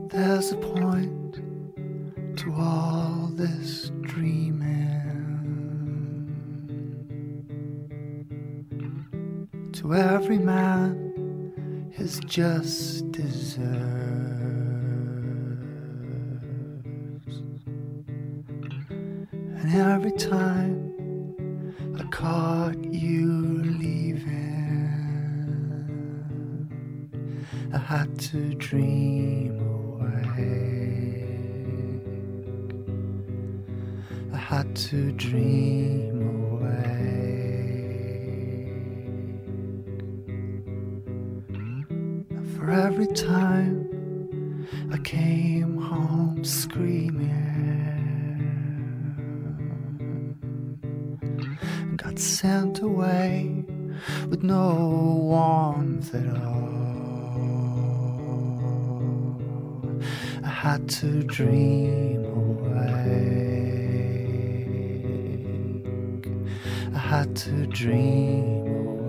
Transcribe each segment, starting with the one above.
There's a point to all this dreaming, to every man his just deserves, and every time I caught you leaving, I had to dream away. I had to dream away. And for every time I came home screaming, got sent away with no warmth at all. I had to dream awake. I had to dream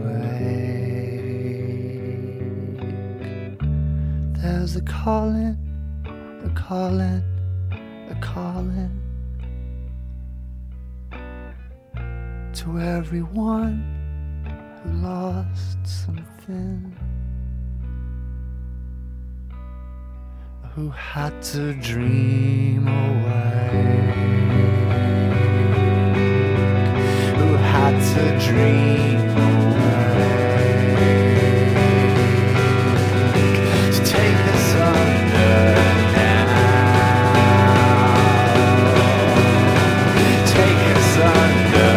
awake. There's a calling, a calling, a calling to everyone who lost something, who had to dream away, who had to dream away, to take us under now, take us under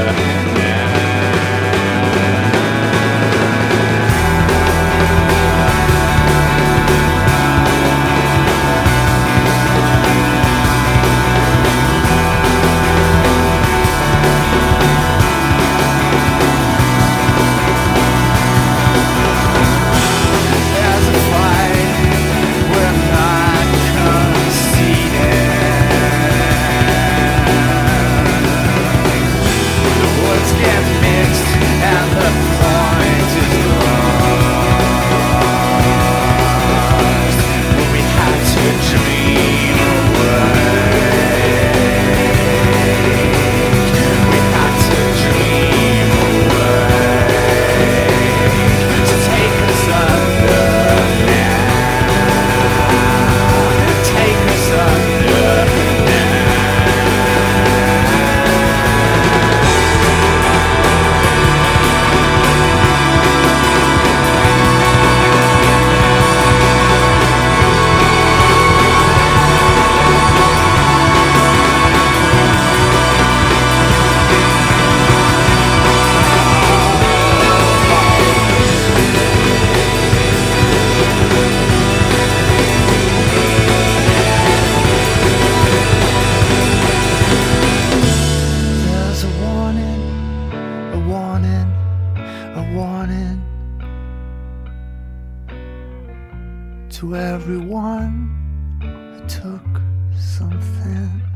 to everyone who took something.